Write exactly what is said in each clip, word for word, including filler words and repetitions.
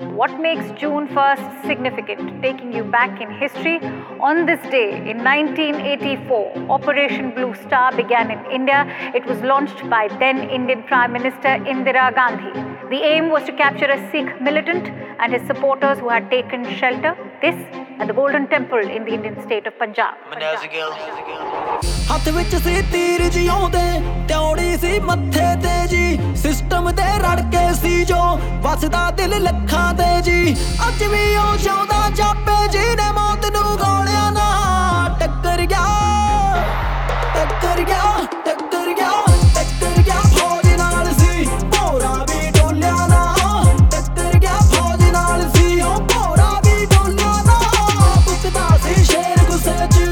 What makes June first significant? Taking you back in history, on this day in nineteen eighty-four, Operation Blue Star began in India. It was launched by then Indian Prime Minister Indira Gandhi. The aim was to capture a Sikh militant and his supporters who had taken shelter, this at the Golden Temple in the Indian state of Punjab. ਹੱਥ ਵਿੱਚ ਸੀ ਤੀਰ ਜਿਉਂਦੇ ਤਿਉੜੀ ਸੀ ਮੱਥੇ ਤੇ ਜੀ system ਤੇ ਰੜਕੇ ਸੀ ਜੋ ਵਸਦਾ ਦਿਲ ਲੱਖਾਂ ਤੇ ਜੀ ਅੱਜ ਵੀ ਉਹ ਚਾਹੁੰਦਾ ਜਾਪੇ ਜੀ ਨੇ ਮੌਤ ਨੂੰ ਗੋਲਿਆਂ ਨਾਲ ਟੱਕਰ ਗਿਆ ਟੱਕਰ ਗਿਆ ਟੱਕਰ ਗਿਆ ਟੱਕਰ ਗਿਆ ਫੌਜ ਨਾਲ ਸੀ ਭੋਰਾ ਵੀ ਡੋਲਿਆ ਨਾ ਟੱਕਰ ਗਿਆ ਫੌਜ ਨਾਲ ਸੀ ਉਹ ਭੋਰਾ ਵੀ ਡੋਲਿਆ ਨਾ ਪੁੱਛਦਾ ਸੀ ਸ਼ੇਰ ਗੁੱਸੇ ਚ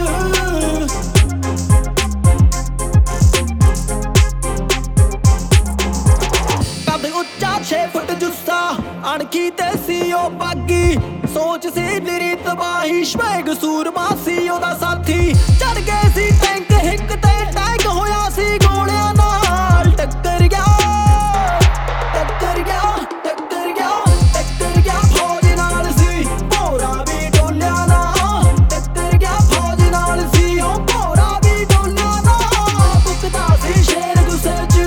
ਛੇ ਫੁੱਟ ਜੁੱਸਾ ਅਣਖੀ ਤੇ ਸੀ ਉਹ ਬਾਗੀ ਸੋਚ ਸੀ ਮੇਰੀ ਤਬਾਹੀ ਸ਼ਵੇਗ ਸੂਰਮਾ ਸੀ ਉਹਦਾ ਸਾਥੀ ਚੜ ਗਏ ਸੀ ਟੈਂਕ ਹਿੱਕ ਤੇ ਟੈਂਕ ਹੋਇਆ ਸੀ ਗੋਲਿਆਂ ਨਾਲ ਟੱਕਰ ਗਿਆ ਟੱਕਰ ਗਿਆ ਟੱਕਰ ਗਿਆ ਟੱਕਰ ਗਿਆ ਫੌਜ ਨਾਲ ਸੀ ਭੋਰਾ ਵੀ ਡੋਲਿਆ ਨਾ ਟੱਕਰ ਗਿਆ ਫੌਜ ਨਾਲ ਸੀ ਉਹ ਭੋਰਾ ਵੀ ਡੋਲਿਆ ਨਾ ਪੁੱਛਦਾ ਸੀ ਸ਼ੇਰ ਗੁੱਸੇ ਚ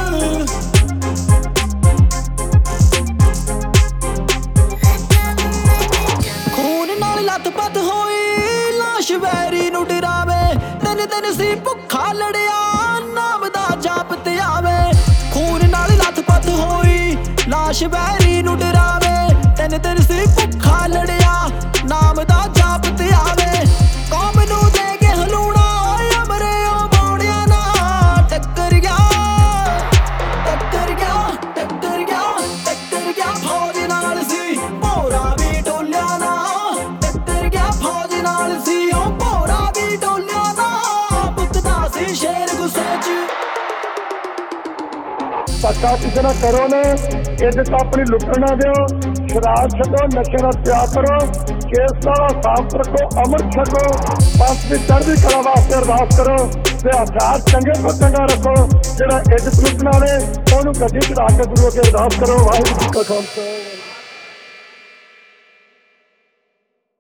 ਲੱਤ-ਪੱਤ ਹੋਈ ਲਾਸ਼ ਵੈਰੀ ਨੂੰ ਡਰਾਵੇ ਤਿੰਨ ਦਿਨ ਸੀ ਭੁੱਖਾ ਲੜਿਆ ਨਾਮ ਦਾ ਜਾਪ ਤੇ ਆਵੇ ਖੂਨ ਨਾਲ ਲੱਤ-ਪੱਤ ਹੋਈ ਲਾਸ਼ ਵੈਰੀ ਨੂੰ ਡਰਾਵੇ ਤਿੰਨ ਦਿਨ ਸੀ ਭੁੱਖਾ ਲੜਿਆ ਨਾਮ ਦਾ ਜਾਪ ਤੇ ਆਵੇ ਕੌਮ ਨੂੰ ਦੇ ਕੇ ਹਲੂਣਾ ਓਏ ਅਮਰੇ ਉਹ ਬੌੜਿਆਂ ਨਾਲ ਟੱਕਰ ਗਿਆ ਟੱਕਰ ਗਿਆ ਟੱਕਰ ਗਿਆ ਟੱਕਰ ਗਿਆ ਫੌਜ ਨਾਲ ਸੀ ਭੋਰਾ ਵੀ ਡੋਲਿਆ ਨਾ ਫੌਜ ਨਾਲ ਸੀ ਉਹ ਭੋਰਾ ਵੀ ਡੋਲਿਆ ਨਾ ਪੁੱਛਦਾ ਸੀ ਸ਼ੇਰ ਗੁੱਸੇ ਚ ਧੱਕਾ ਕਿਸੇ ਨਾਲ ਕਰੋ ਨੇ ਇੱਜ਼ਤ ਆਪਣੀ ਲੁੱਟਣ ਨਾ ਦਿਓ ਸ਼ਰਾਬ ਛੱਡੋ ਨਸ਼ੇ ਦਾ ਤਿਆਗ ਕਰੋ ਕੇਸ ਦਾ ਸਾਫ਼ ਰੱਖੋ ਅਮਰ ਛਕੋ ਪੰਥ ਦੀ ਚੜ੍ਹਦੀ ਕਲਾ ਵਾਸਤੇ ਅਰਦਾਸ ਕਰੋ ਤੇ ਹਥਿਆਰ ਚੰਗੇ ਤੋਂ ਚੰਗਾ ਰੱਖੋ ਜਿਹੜਾ ਇੱਜ਼ਤ ਲੁੱਟਣ ਵਾਲੇ ਉਹਨੂੰ ਗੱਡੀ ਚੜਾ ਕੇ ਦੂਰੋਂ ਕੇ ਅਰਦਾਸ ਕਰੋ ਵਾਹਿਗੁਰੂ ਜੀ ਕਾ ਖਾਲਸਾ।